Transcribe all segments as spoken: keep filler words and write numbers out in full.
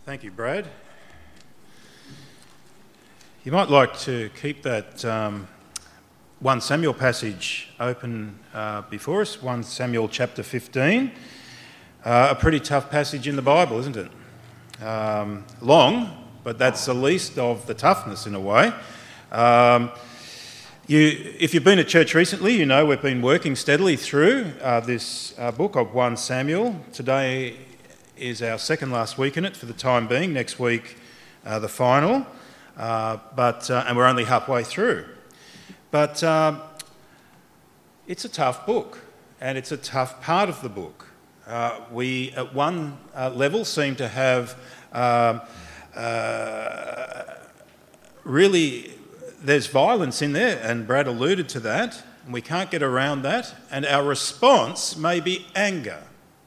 Thank you, Brad. You might like to keep that um, First Samuel passage open uh, before us, First Samuel chapter fifteen. Uh, a pretty tough passage in the Bible, isn't it? Um, long, but that's the least of the toughness in a way. Um, you, if you've been at church recently, you know we've been working steadily through uh, this uh, book of First Samuel. Today is our second last week in it for the time being. Next week, uh, the final, uh, but uh, and we're only halfway through. But um, it's a tough book, and it's a tough part of the book. Uh, we, at one uh, level, seem to have um, uh, really, there's violence in there, and Brad alluded to that, and we can't get around that, and our response may be anger.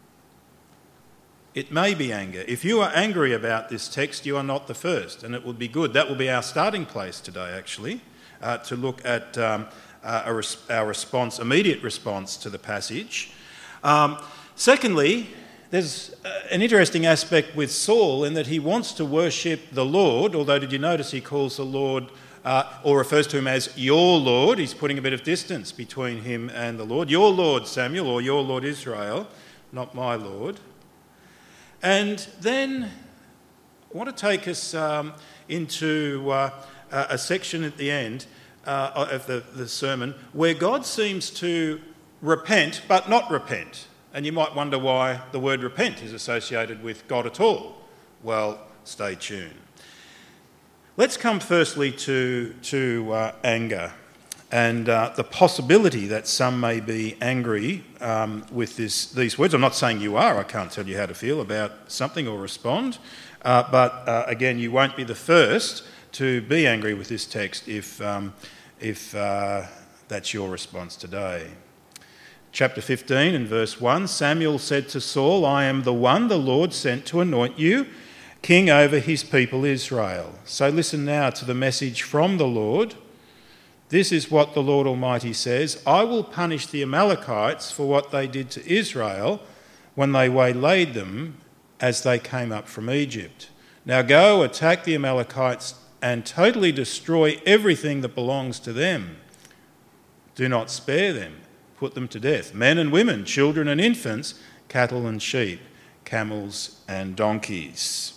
It may be anger. If you are angry about this text, you are not the first, and it will be good. That will be our starting place today, actually, uh, to look at um, uh, our, res- our response, immediate response to the passage. Um, secondly, there's an interesting aspect with Saul in that he wants to worship the Lord, although did you notice he calls the Lord, uh, or refers to him as your Lord. He's putting a bit of distance between him and the Lord. Your Lord, Samuel, or your Lord Israel, not my Lord. And then I want to take us um, into uh, a section at the end uh, of the, the sermon where God seems to repent but not repent. And you might wonder why the word repent is associated with God at all. Well, stay tuned. Let's come firstly to, to uh, anger and uh, the possibility that some may be angry um, with this, these words. I'm not saying you are. I can't tell you how to feel about something or respond. Uh, but uh, again, you won't be the first to be angry with this text if, um, if uh, that's your response today. Chapter fifteen and verse one, Samuel said to Saul, I am the one the Lord sent to anoint you king over his people Israel. So listen now to the message from the Lord. This is what the Lord Almighty says, I will punish the Amalekites for what they did to Israel when they waylaid them as they came up from Egypt. Now go, attack the Amalekites and totally destroy everything that belongs to them. Do not spare them. Put them to death, men and women, children and infants, cattle and sheep, camels and donkeys.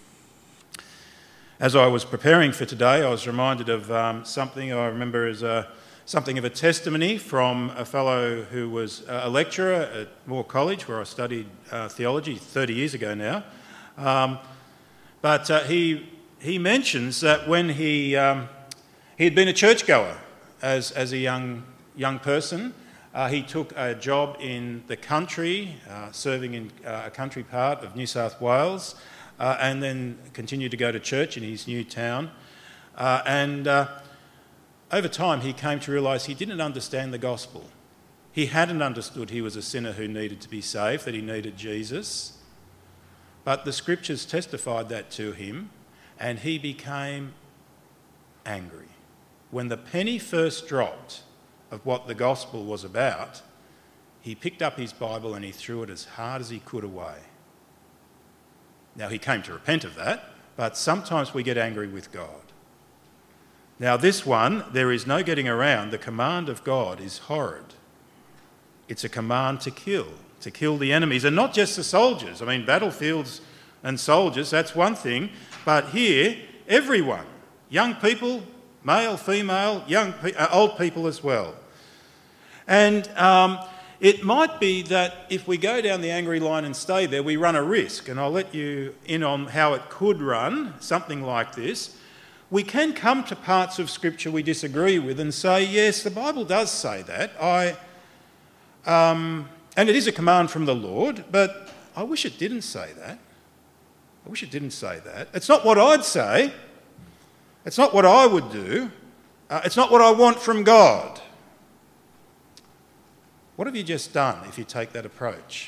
As I was preparing for today, I was reminded of um, something I remember as a, something of a testimony from a fellow who was a lecturer at Moore College, where I studied uh, theology thirty years ago now. Um, but uh, he he mentions that when he um, he had been a churchgoer as as a young young person. Uh, he took a job in the country, uh, serving in uh, a country part of New South Wales, uh, and then continued to go to church in his new town. Uh, and uh, over time, he came to realise he didn't understand the gospel. He hadn't understood he was a sinner who needed to be saved, that he needed Jesus. But the scriptures testified that to him, and he became angry. When the penny first dropped of what the gospel was about, he picked up his Bible and he threw it as hard as he could away. Now, he came to repent of that, but sometimes we get angry with God. Now, this one, there is no getting around. The command of God is horrid. It's a command to kill, to kill the enemies, and not just the soldiers. I mean, battlefields and soldiers, that's one thing, but here, everyone, young people, male, female, young, pe- uh, old people as well. And um, it might be that if we go down the angry line and stay there, we run a risk. And I'll let you in on how it could run, something like this. We can come to parts of Scripture we disagree with and say, yes, the Bible does say that. I, um, and it is a command from the Lord, but I wish it didn't say that. I wish it didn't say that. It's not what I'd say. It's not what I would do. Uh, it's not what I want from God. What have you just done if you take that approach?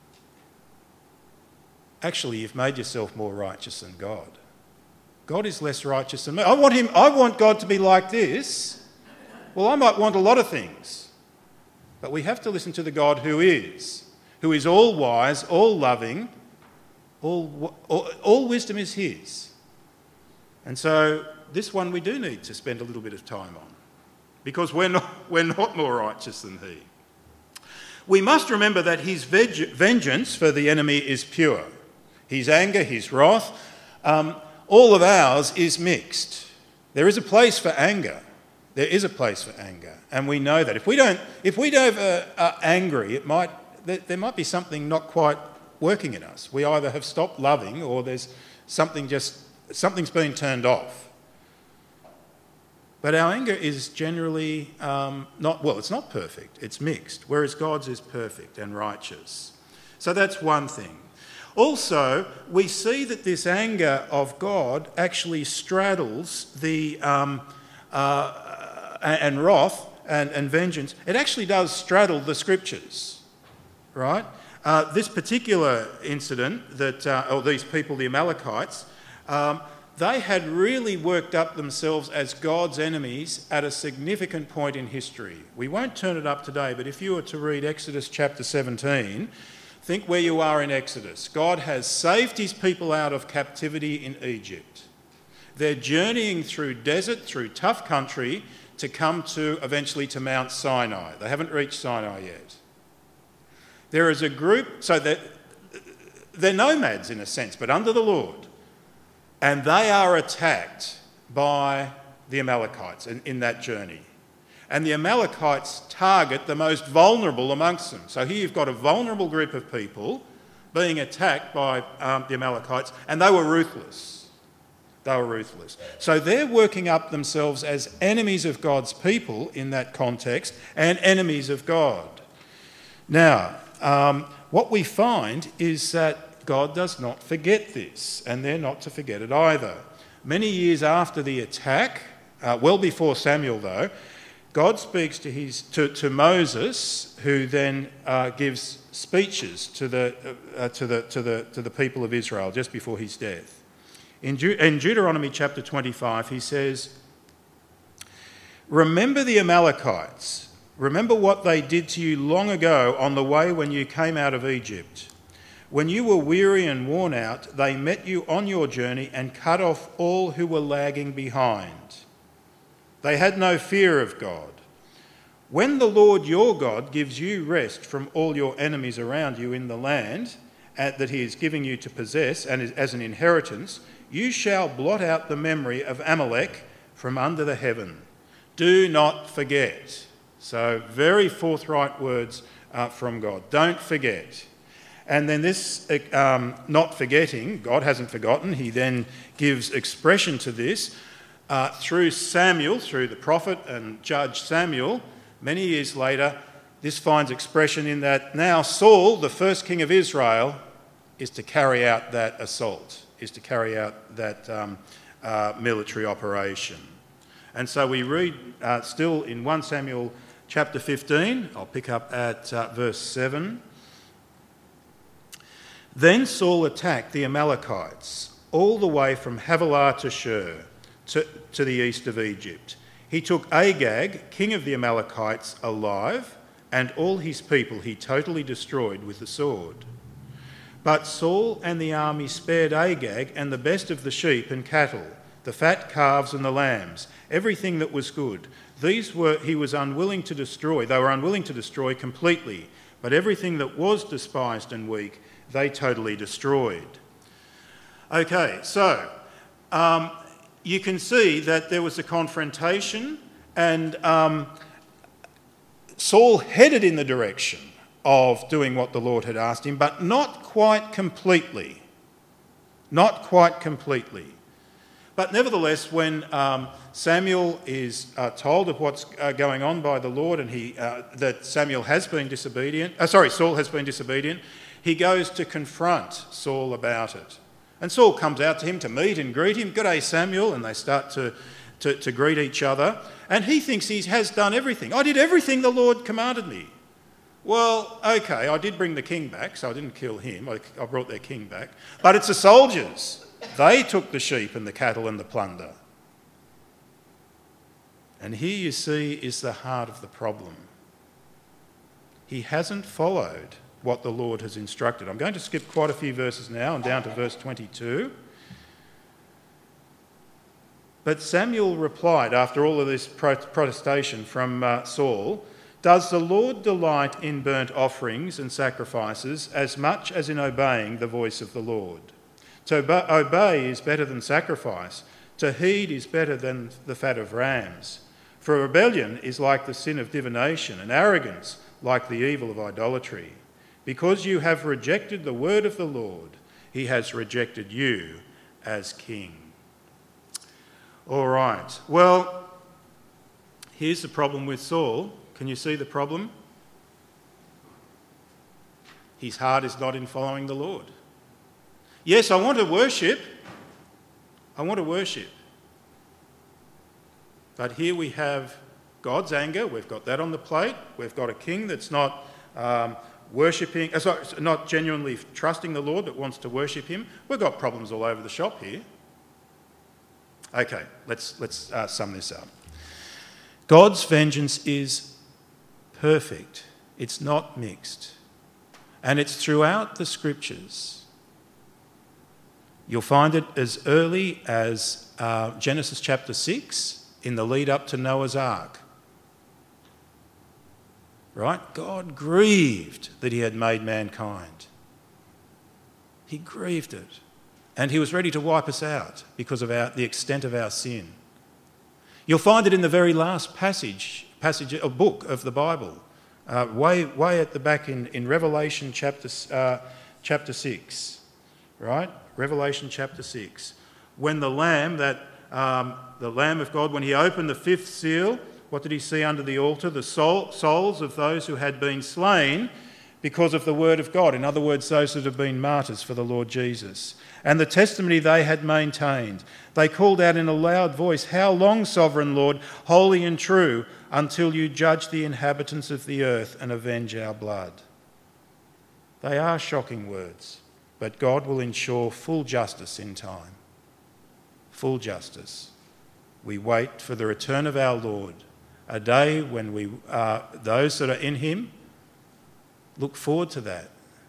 Actually, you've made yourself more righteous than God. God is less righteous than me. I want him, I want God to be like this. Well, I might want a lot of things. But we have to listen to the God who is, who is all wise, all loving, All, all, all wisdom is his. And so this one we do need to spend a little bit of time on, because we're not, we're not more righteous than he. We must remember that his veg- vengeance for the enemy is pure. His anger, his wrath, um, all of ours is mixed. There is a place for anger. There is a place for anger, and we know that. If we don't, if we don't uh, are angry, it might there, there might be something not quite working in us. We either have stopped loving, or there's something just something's been turned off. But our anger is generally um, not well. It's not perfect. It's mixed, whereas God's is perfect and righteous. So that's one thing. Also, we see that this anger of God actually straddles the um, uh, and wrath and, and vengeance. It actually does straddle the scriptures, right? Uh, this particular incident that, uh, or these people, the Amalekites, um, they had really worked up themselves as God's enemies at a significant point in history. We won't turn it up today, but if you were to read Exodus chapter seventeen, think where you are in Exodus. God has saved his people out of captivity in Egypt. They're journeying through desert, through tough country, to come to eventually to Mount Sinai. They haven't reached Sinai yet. There is a group, so they're, they're nomads in a sense, but under the Lord. And they are attacked by the Amalekites in, in that journey. And the Amalekites target the most vulnerable amongst them. So here you've got a vulnerable group of people being attacked by um, the Amalekites, and they were ruthless. They were ruthless. So they're working up themselves as enemies of God's people in that context, and enemies of God. Now, um, what we find is that God does not forget this, and they're not to forget it either. Many years after the attack, uh, well before Samuel though, God speaks to his to, to Moses, who then uh, gives speeches to the uh, to the to the to the people of Israel just before his death. In, De- in Deuteronomy chapter twenty-five, he says, "Remember the Amalekites. Remember what they did to you long ago on the way when you came out of Egypt. When you were weary and worn out, they met you on your journey and cut off all who were lagging behind. They had no fear of God. When the Lord your God gives you rest from all your enemies around you in the land that he is giving you to possess and as an inheritance, you shall blot out the memory of Amalek from under the heaven. Do not forget." So very forthright words uh, from God. Don't forget. And then this um, not forgetting, God hasn't forgotten. He then gives expression to this uh, through Samuel, through the prophet and judge Samuel. Many years later, this finds expression in that now Saul, the first king of Israel, is to carry out that assault, is to carry out that um, uh, military operation. And so we read uh, still in First Samuel chapter fifteen, I'll pick up at uh, verse seven. "Then Saul attacked the Amalekites all the way from Havilah to Shur, to, to the east of Egypt. He took Agag, king of the Amalekites, alive, and all his people he totally destroyed with the sword. But Saul and the army spared Agag and the best of the sheep and cattle, the fat calves and the lambs, everything that was good. These were he was unwilling to destroy. They were unwilling to destroy completely, but everything that was despised and weak, they totally destroyed." Okay, so um, you can see that there was a confrontation, and um, Saul headed in the direction of doing what the Lord had asked him, but not quite completely. Not quite completely. But nevertheless, when um, Samuel is uh, told of what's uh, going on by the Lord, and he uh, that Samuel has been disobedient, uh, sorry, Saul has been disobedient, he goes to confront Saul about it. And Saul comes out to him to meet and greet him. "G'day, Samuel," and they start to, to, to greet each other. And he thinks he has done everything. "I did everything the Lord commanded me." Well, okay, I did bring the king back, so I didn't kill him. I, I brought their king back. But it's the soldiers. They took the sheep and the cattle and the plunder. And here you see is the heart of the problem. He hasn't followed what the Lord has instructed. I'm going to skip quite a few verses now and down to verse twenty-two. But Samuel replied, after all of this protestation from uh, Saul, "Does the Lord delight in burnt offerings and sacrifices as much as in obeying the voice of the Lord? To obey is better than sacrifice. To heed is better than the fat of rams. For rebellion is like the sin of divination, and arrogance like the evil of idolatry. Because you have rejected the word of the Lord, he has rejected you as king." All right, well, here's the problem with Saul. Can you see the problem? His heart is not in following the Lord. Yes, I want to worship. I want to worship. But here we have God's anger. We've got that on the plate. We've got a king that's not um, worshipping, uh, sorry, not genuinely trusting the Lord, but wants to worship him. We've got problems all over the shop here. Okay, let's, let's uh, sum this up. God's vengeance is perfect. It's not mixed. And it's throughout the scriptures. You'll find it as early as uh, Genesis chapter six in the lead up to Noah's Ark. Right? God grieved that he had made mankind. He grieved it. And he was ready to wipe us out because of our, the extent of our sin. You'll find it in the very last passage, passage a book of the Bible, uh, way way at the back in, in Revelation chapter uh, chapter six, right? Revelation chapter six, when the Lamb, that um, the Lamb of God, when he opened the fifth seal, what did he see under the altar? The soul, souls of those who had been slain because of the word of God. In other words, those that have been martyrs for the Lord Jesus. And the testimony they had maintained. They called out in a loud voice, "How long, sovereign Lord, holy and true, until you judge the inhabitants of the earth and avenge our blood?" They are shocking words, but God will ensure full justice in time. Full justice. We wait for the return of our Lord, a day when we, uh, those that are in him, look forward to that.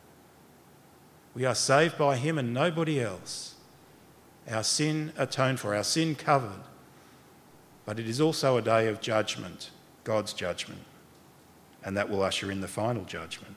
We are saved by him and nobody else. Our sin atoned for, our sin covered. But it is also a day of judgment, God's judgment. And that will usher in the final judgment.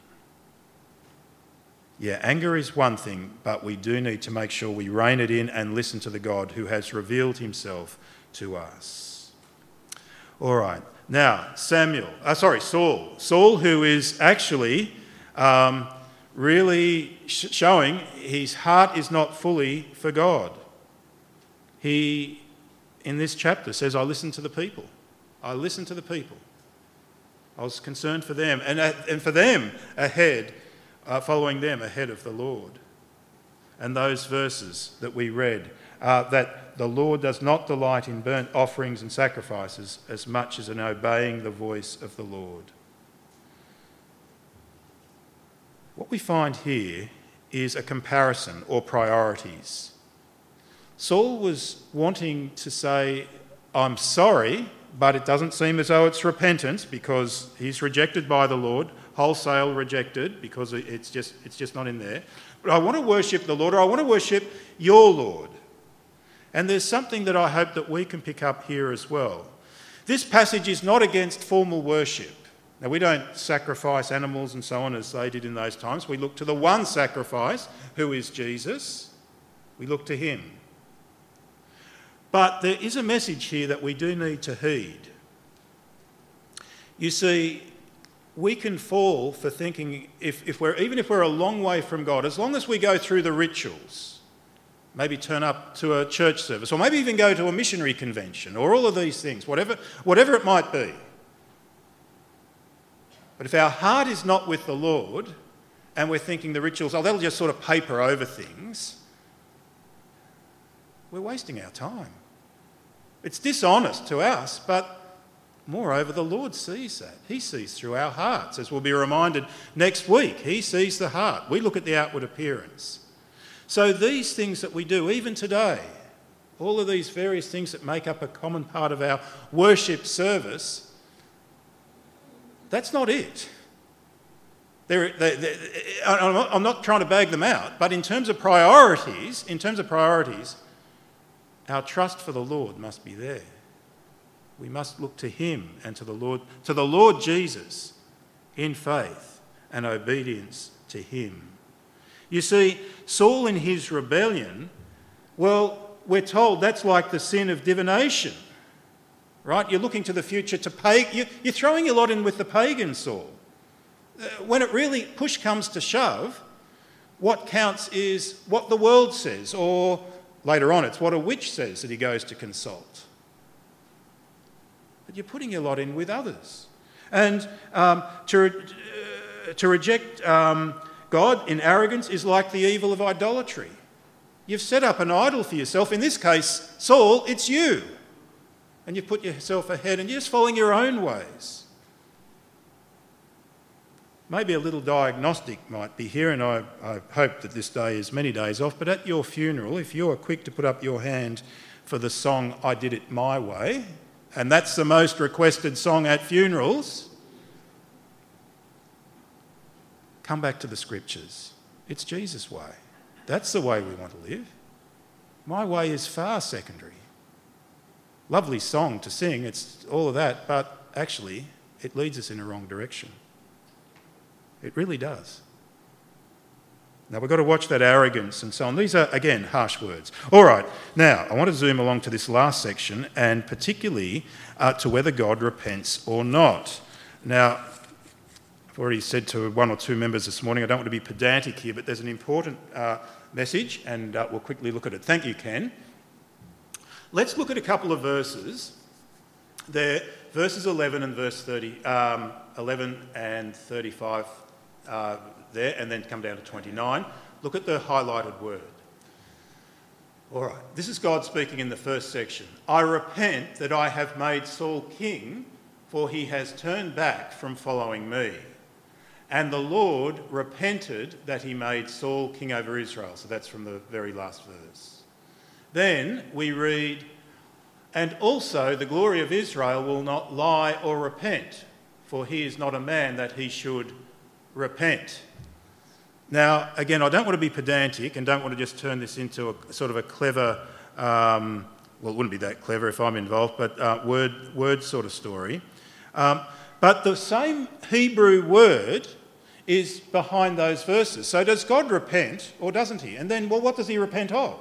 Yeah, anger is one thing, but we do need to make sure we rein it in and listen to the God who has revealed himself to us. All right, now Samuel, uh, sorry, Saul. Saul, who is actually um, really sh- showing his heart is not fully for God. He, in this chapter, says, "I listen to the people. I listen to the people. I was concerned for them, and, uh, and for them ahead, uh, following them ahead of the Lord." And those verses that we read, uh, that the Lord does not delight in burnt offerings and sacrifices as much as in obeying the voice of the Lord. What we find here is a comparison or priorities. Saul was wanting to say, "I'm sorry," but it doesn't seem as though it's repentance because he's rejected by the Lord, wholesale rejected because it's just, it's just not in there. But I want to worship the Lord, or I want to worship your Lord. And there's something that I hope that we can pick up here as well. This passage is not against formal worship. Now, we don't sacrifice animals and so on as they did in those times. We look to the one sacrifice, who is Jesus. We look to him. But there is a message here that we do need to heed. You see, we can fall for thinking, if, if we're, even if we're a long way from God, as long as we go through the rituals, maybe turn up to a church service, or maybe even go to a missionary convention, or all of these things, whatever, whatever it might be. But if our heart is not with the Lord, and we're thinking the rituals, oh, that'll just sort of paper over things, we're wasting our time. It's dishonest to us, but moreover, the Lord sees that. He sees through our hearts, as we'll be reminded next week. He sees the heart. We look at the outward appearance. So these things that we do, even today, all of these various things that make up a common part of our worship service, that's not it. They're, they, they, I'm not, I'm not trying to bag them out, but in terms of priorities, in terms of priorities, our trust for the Lord must be there. We must look to him and to the Lord, to the Lord Jesus in faith and obedience to him. You see, Saul in his rebellion, well, we're told that's like the sin of divination, right? You're looking to the future to pay. You're throwing your lot in with the pagan Saul. When it really, push comes to shove, what counts is what the world says, or later on it's what a witch says that he goes to consult. But you're putting your lot in with others. And um, to, uh, to reject um, God in arrogance is like the evil of idolatry. You've set up an idol for yourself. In this case, Saul, it's you. And you've put yourself ahead and you're just following your own ways. Maybe a little diagnostic might be here, and I, I hope that this day is many days off, but at your funeral, if you're quick to put up your hand for the song I Did It My Way, and that's the most requested song at funerals, come back to the scriptures. It's Jesus' way. That's the way we want to live. My way is far secondary. Lovely song to sing, it's all of that, but actually it leads us in a wrong direction. It really does. Now, we've got to watch that arrogance and so on. These are, again, harsh words. All right, now, I want to zoom along to this last section, and particularly uh, to whether God repents or not. Now, I've already said to one or two members this morning, I don't want to be pedantic here, but there's an important uh, message, and uh, we'll quickly look at it. Thank you, Ken. Let's look at a couple of verses. There, verses eleven and verse thirty, um, eleven and thirty-five. Uh, there, and then come down to twenty-nine. Look at the highlighted word. All right, this is God speaking in the first section. I repent that I have made Saul king, for he has turned back from following me. And the Lord repented that he made Saul king over Israel. So that's from the very last verse. Then we read, and also the glory of Israel will not lie or repent, for he is not a man that he should repent. Now, again, I don't want to be pedantic and don't want to just turn this into a sort of a clever, um, well, it wouldn't be that clever if I'm involved, but uh, word, word sort of story. Um, but the same Hebrew word is behind those verses. So does God repent or doesn't he? And then, well, what does he repent of?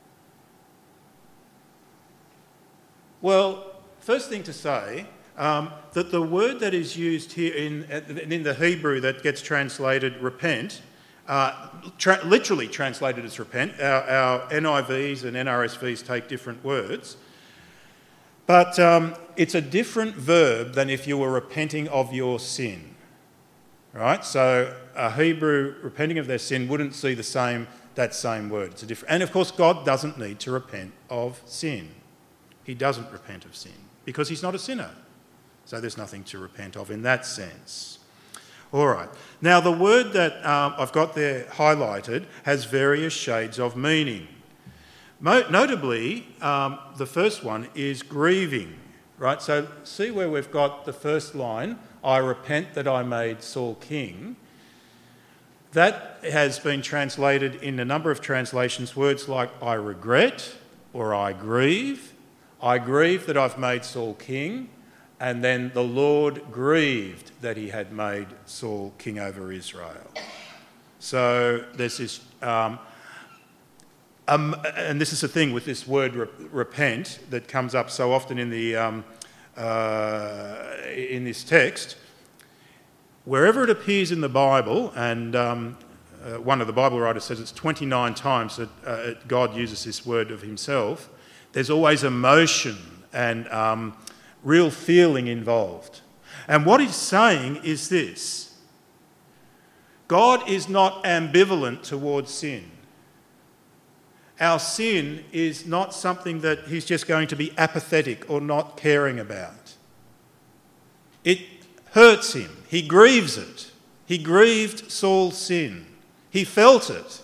Well, first thing to say, Um, that the word that is used here in, in the Hebrew that gets translated repent, uh, tra- literally translated as repent, our, our N I Vs and N R S Vs take different words, but um, it's a different verb than if you were repenting of your sin, right? So a Hebrew repenting of their sin wouldn't see the same, that same word. It's a different, and of course God doesn't need to repent of sin. He doesn't repent of sin because he's not a sinner. So there's nothing to repent of in that sense. All right. Now, the word that um, I've got there highlighted has various shades of meaning. Mo- notably, um, the first one is grieving, right? So see where we've got the first line, I repent that I made Saul king. That has been translated in a number of translations, words like I regret or I grieve. I grieve that I've made Saul king. And then the Lord grieved that he had made Saul king over Israel. So there's this, um, um, and this is the thing with this word re- repent that comes up so often in the um, uh, in this text. Wherever it appears in the Bible, and um, uh, one of the Bible writers says it's twenty-nine times that uh, God uses this word of himself, there's always emotion and um, real feeling involved. And what he's saying is this: God is not ambivalent towards sin. Our sin is not something that he's just going to be apathetic or not caring about. It hurts him. He grieves it. He grieved Saul's sin. He felt it.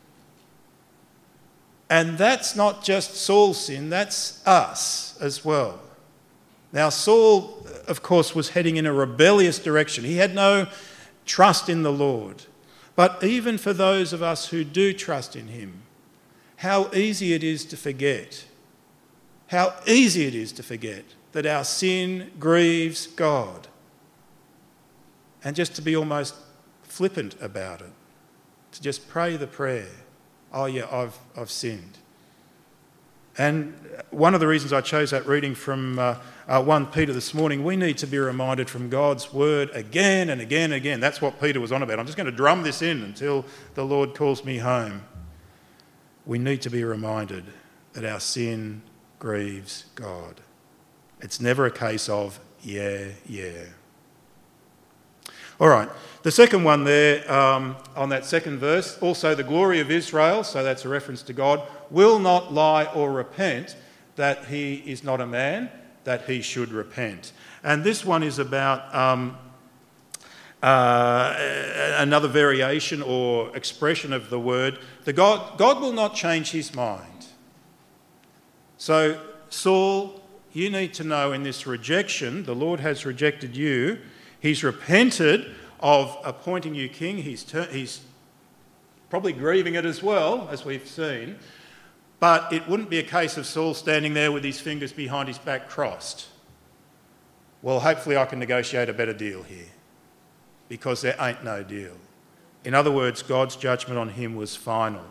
And that's not just Saul's sin, that's us as well. Now, Saul, of course, was heading in a rebellious direction. He had no Trust in the Lord. But even for those of us who do trust in him, how easy it is to forget. How easy it is to forget that our sin grieves God. And just to be almost flippant about it. To just pray the prayer, oh yeah, I've, I've sinned. And one of the reasons I chose that reading from uh, uh, First Peter this morning, we need to be reminded from God's word again and again and again. That's what Peter was on about. I'm just going to drum this in until the Lord calls me home. We need to be reminded that our sin grieves God. It's never a case of, yeah, yeah. All right, the second one there um, on that second verse, also the glory of Israel, so that's a reference to God, will not lie or repent, that he is not a man, that he should repent. And this one is about um, uh, another variation or expression of the word. The God, God will not change his mind. So, Saul, you need to know in this rejection, the Lord has rejected you. He's repented of appointing you king. He's, ter- he's probably grieving it as well, as we've seen. But it wouldn't be a case of Saul standing there with his fingers behind his back crossed. Well, hopefully I can negotiate a better deal here, because there ain't no deal. In other words, God's judgment on him was final.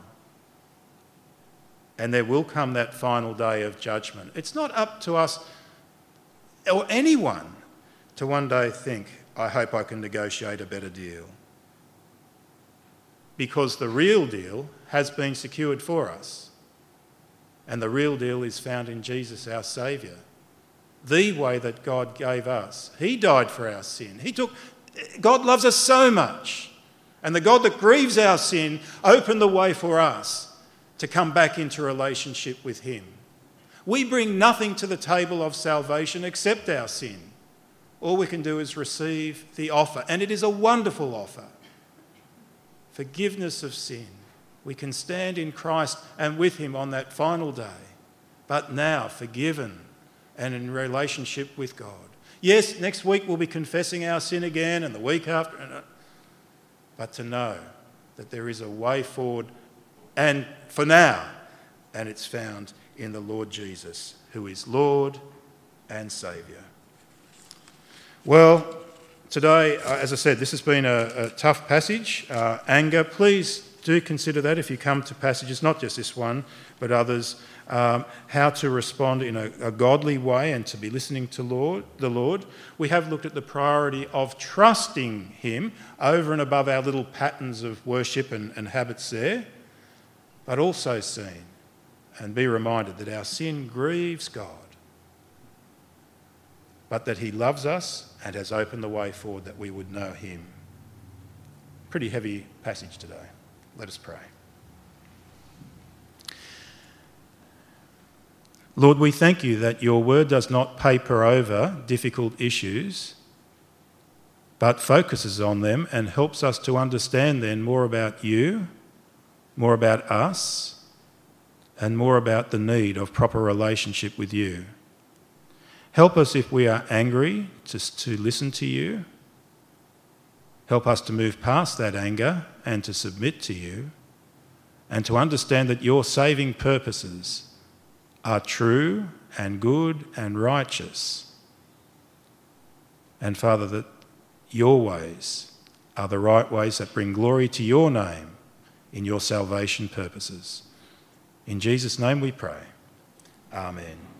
And there will come that final day of judgment. It's not up to us or anyone to one day think, I hope I can negotiate a better deal. Because the real deal has been secured for us. And the real deal is found in Jesus, our Saviour. The way that God gave us. He died for our sin. He took. God loves us so much. And the God that grieves our sin opened the way for us to come back into relationship with him. We bring nothing to the table of salvation except our sin. All we can do is receive the offer, and it is a wonderful offer. Forgiveness of sin. We can stand in Christ and with him on that final day, but now forgiven and in relationship with God. Yes, next week we'll be confessing our sin again, and the week after, but to know that there is a way forward, and for now, and it's found in the Lord Jesus, who is Lord and Saviour. Well, today, uh, as I said, this has been a, a tough passage. Uh, anger, please do consider that if you come to passages, not just this one, but others, um, how to respond in a, a godly way and to be listening to Lord, the Lord. We have looked at the priority of trusting him over and above our little patterns of worship and, and habits there, but also seen and be reminded that our sin grieves God, but that he loves us and has opened the way forward that we would know him. Pretty heavy passage today. Let us pray. Lord, we thank you that your word does not paper over difficult issues, but focuses on them and helps us to understand then more about you, more about us, and more about the need of proper relationship with you. Help us if we are angry to, to listen to you. Help us to move past that anger and to submit to you, and to understand that your saving purposes are true and good and righteous. And Father, that your ways are the right ways that bring glory to your name in your salvation purposes. In Jesus' name we pray. Amen.